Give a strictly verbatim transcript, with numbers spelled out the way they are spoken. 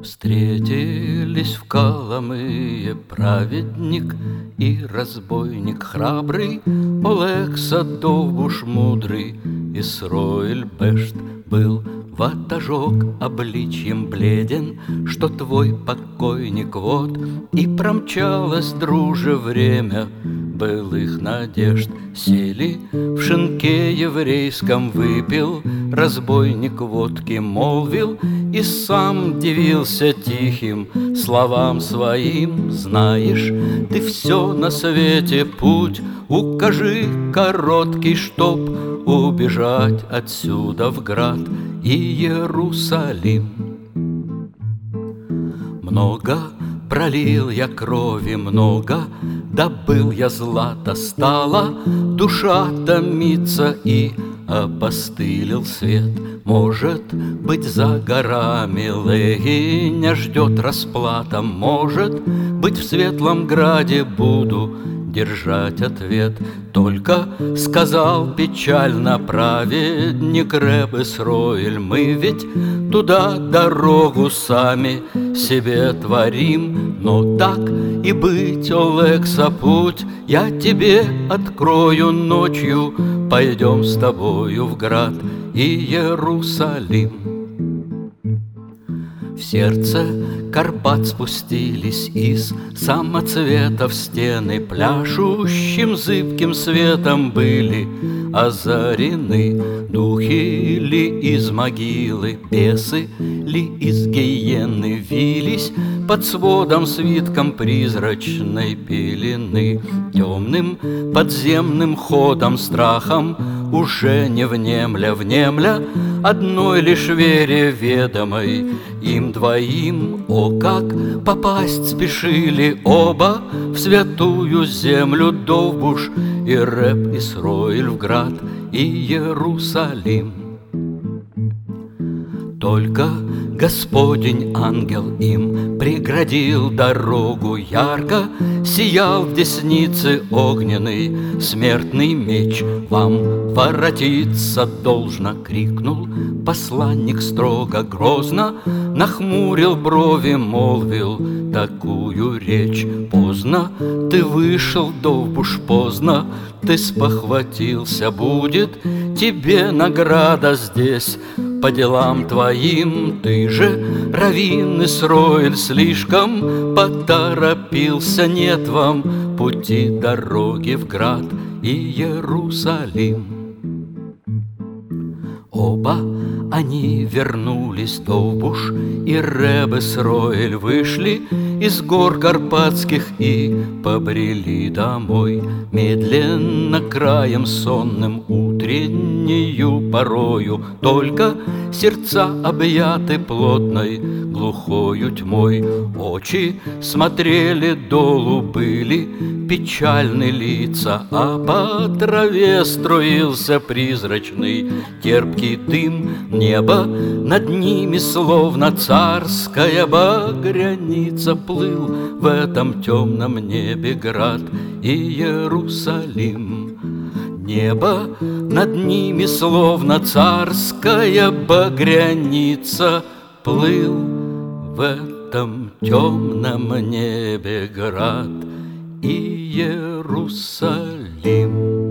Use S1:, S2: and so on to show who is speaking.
S1: Встретились в Коломые праведник и разбойник храбрый, Олекса Довбуш мудрый, Исроэль Бешт был ватажок обличьем бледен, что твой покойник вот. И промчалось, друже, время былых надежд. Сели в шинке еврейском, выпил разбойник водки, молвил, и сам дивился тихим словам своим. Знаешь, ты все на свете путь укажи короткий, чтоб убежать отсюда в град и Иерусалим. Много пролил я крови, много добыл я злата, стала душа томиться и опостылил свет. Может быть, за горами Легиня ждет расплата, может быть, в светлом граде буду держать ответ. Только сказал печально праведник Реб Исроэль: мы ведь туда дорогу сами себе творим. Но так и быть, Олекса, путь я тебе открою ночью. Пойдем с тобою в град и Иерусалим. В сердце Карпат спустились из самоцветов стены, пляшущим зыбким светом были озарены. Духи ли из могилы, бесы ли из гиены вились под сводом свитком призрачной пелены. Темным подземным ходом, страхом уже не внемля, внемля одной лишь вере ведомой им двоим. О, как попасть спешили оба в святую землю, Довбуш и Реб Исроэль, в град и Иерусалим. Только Господень ангел им преградил дорогу, ярко сиял в деснице огненный смертный меч. Вам воротиться должно, крикнул посланник строго, грозно нахмурил брови, молвил такую речь: поздно ты вышел, Довбуш, поздно ты спохватился, будет тебе награда здесь по делам твоим. Ты же, раввин Исроэль, слишком поторопился, нет вам пути дороги в град и Иерусалим. Оба они вернулись, Довбуш и Реб Исроэль, вышли из гор карпатских и побрели домой. Медленно, краем сонным, утреннею порою, только сердца объяты плотной глухою тьмой. Очи смотрели долу, были печальны лица, а по траве струился призрачный терпкий дым. Небо над ними словно царская багряница, плыл в этом темном небе град и Иерусалим. Небо над ними словно царская багряница, плыл в этом темном небе град и Иерусалим.